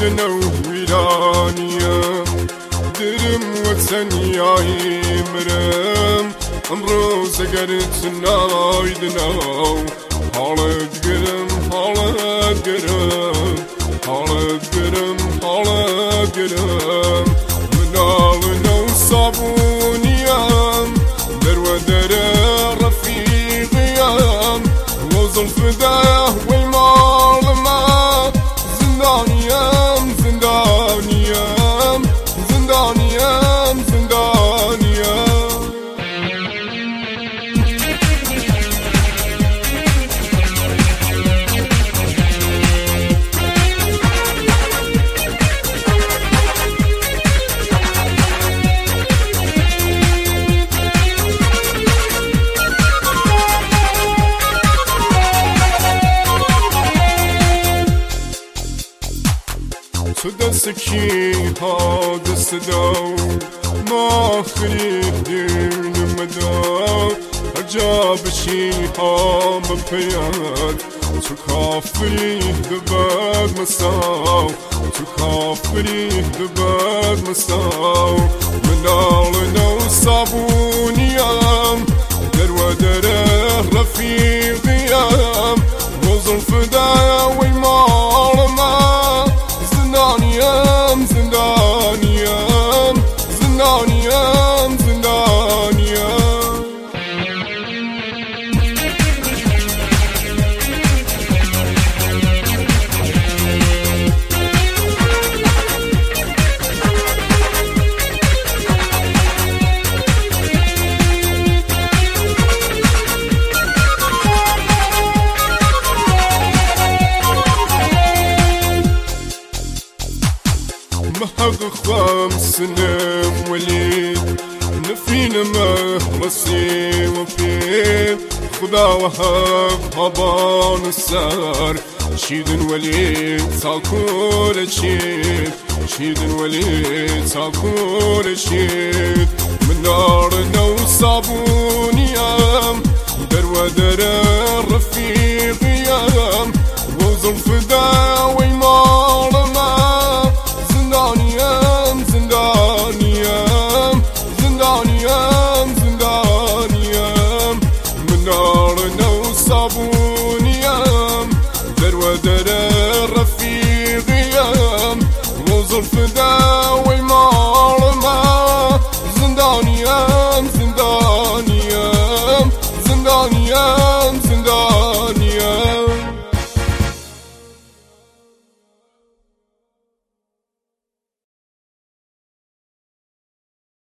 شنو ويرانيا درم وتنياي مرم امرو زقرت نايدنا حالت قرم حالت قرم حالت قرم حالت قرم منالنا وصابونيام درو در رفيقيام وصل فداه والمال ما زندانيام زندانيام زندانيام زندانيام تو دست کی ها دست دو ما خریدین مدار هر جا بشی ها بپیاد تو کافری دباد مساو تو کافری دباد مساو منال نو صابونیم در و در رفیقیم وزن فدا ویمال ما زندانيام زندانيام زندانيام زندانيام محق خمس سنين وليد نفينا مهرسي وفين خدا وهب هبان السار شيد وليد ساكول شيد شيد وليد ساكول شيد من نار نو صابونيام در ودر رفيقيام وزن فدا ويمار ما زندانيام زندانيام زندانيام زندانيام من نار نو صابونيام در ودر رفيقيام وزر فدا ويمار ما زندانيام زندانيام زندانيام